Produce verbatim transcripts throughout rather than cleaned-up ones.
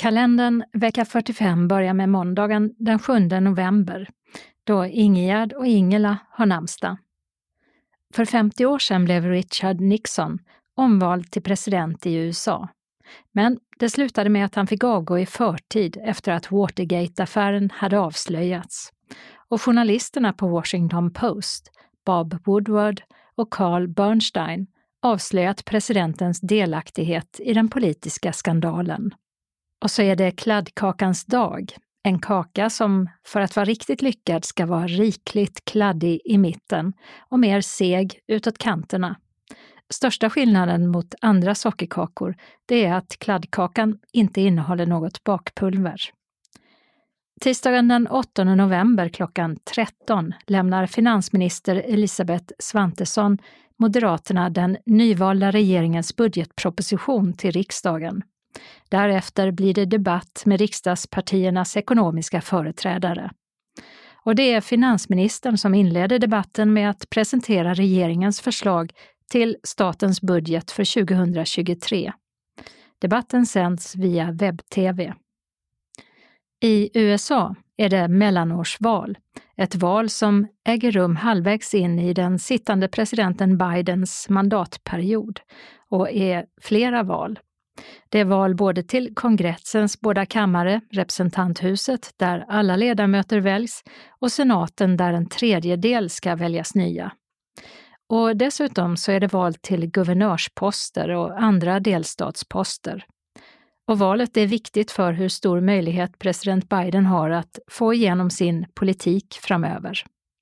Kalendern vecka fyrtiofem börjar med måndagen den sjunde november, då Ingegärd och Ingela har namnsdag. För femtio år sedan blev Richard Nixon omvald till president i U S A. Men det slutade med att han fick avgå i förtid efter att Watergate-affären hade avslöjats. Och journalisterna på Washington Post, Bob Woodward och Carl Bernstein, avslöjat presidentens delaktighet i den politiska skandalen. Och så är det kladdkakans dag, en kaka som för att vara riktigt lyckad ska vara rikligt kladdig i mitten och mer seg utåt kanterna. Största skillnaden mot andra sockerkakor det är att kladdkakan inte innehåller något bakpulver. Tisdagen den åttonde november klockan tretton lämnar finansminister Elisabeth Svantesson Moderaterna den nyvalda regeringens budgetproposition till riksdagen. Därefter blir det debatt med riksdagspartiernas ekonomiska företrädare. Och det är finansministern som inleder debatten med att presentera regeringens förslag till statens budget för tjugohundratjugotre. Debatten sänds via webb-tv. I U S A är det mellanårsval, ett val som äger rum halvvägs in i den sittande presidenten Bidens mandatperiod och är flera val. Det är val både till kongressens båda kammare, representanthuset där alla ledamöter väljs och senaten där en tredjedel ska väljas nya. Och dessutom så är det val till guvernörsposter och andra delstatsposter. Och valet är viktigt för hur stor möjlighet president Biden har att få igenom sin politik framöver.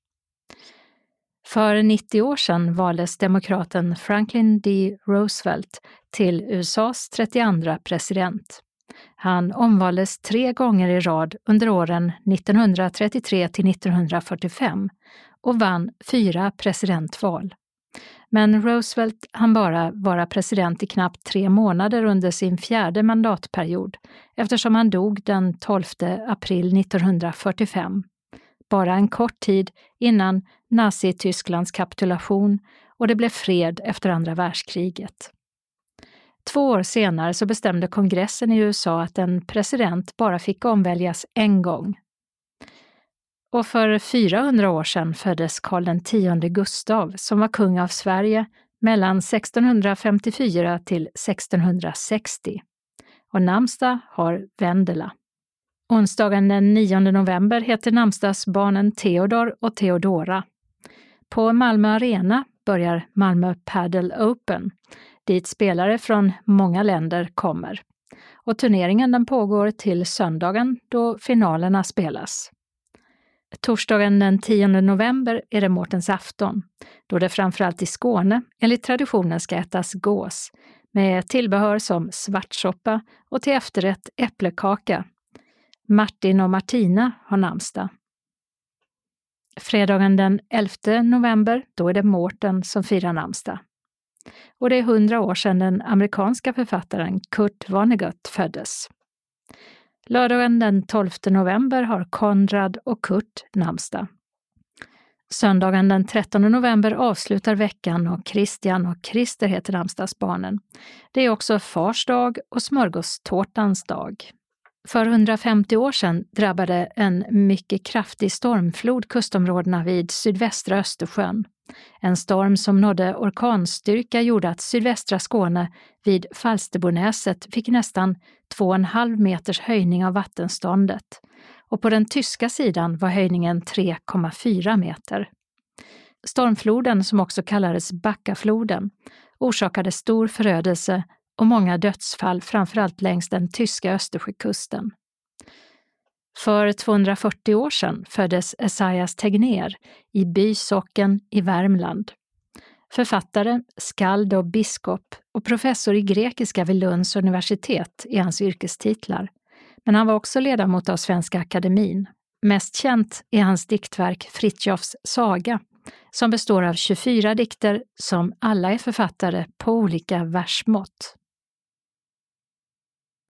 För nittio år sedan valdes demokraten Franklin D. Roosevelt till U S A:s trettioandra president. Han omvaldes tre gånger i rad under åren nittonhundratrettiotre till nittonhundrafyrtiofem och vann fyra presidentval. Men Roosevelt hann bara vara president i knappt tre månader under sin fjärde mandatperiod eftersom han dog den tolfte april nittonhundrafyrtiofem. Bara en kort tid innan Nazi-Tysklands kapitulation och det blev fred efter andra världskriget. Två år senare så bestämde kongressen i U S A att en president bara fick omväljas en gång. Och för fyrahundra år sedan föddes Karl den tionde Gustav som var kung av Sverige mellan sextonhundrafemtiofyra till sextonhundrasextio. Och namnsdag har Vendela. Onsdagen den nionde november heter namnsdagsbarnen Theodor och Theodora. På Malmö Arena börjar Malmö Padel Open, dit spelare från många länder kommer. Och turneringen den pågår till söndagen då finalerna spelas. Torsdagen den tionde november är det Mårtens afton, då det framförallt i Skåne enligt traditionen ska ätas gås, med tillbehör som svartsoppa och till efterrätt äpplekaka. Martin och Martina har namnsdag. Fredagen den elfte november, då är det Mårten som firar namnsdag. Och det är hundra år sedan den amerikanska författaren Kurt Vonnegut föddes. Lördagen den tolfte november har Konrad och Kurt namnsdag. Söndagen den trettonde november avslutar veckan och Christian och Christer heter namnsdagsbarnen. Det är också Fars dag och smörgåstårtans dag. För hundrafemtio år sedan drabbade en mycket kraftig stormflod kustområdena vid sydvästra Östersjön. En storm som nådde orkanstyrka gjorde att sydvästra Skåne vid Falsterbonäset fick nästan två och en halv meters höjning av vattenståndet. Och på den tyska sidan var höjningen tre komma fyra meter. Stormfloden, som också kallades Backafloden, orsakade stor förödelse och många dödsfall framförallt längs den tyska Östersjökusten. För tvåhundrafyrtio år sedan föddes Esaias Tegnér i Bysocken i Värmland. Författare, skald och biskop och professor i grekiska vid Lunds universitet är hans yrkestitlar. Men han var också ledamot av Svenska akademin. Mest känt är hans diktverk Fritjofs saga, som består av tjugofyra dikter som alla är författare på olika versmått.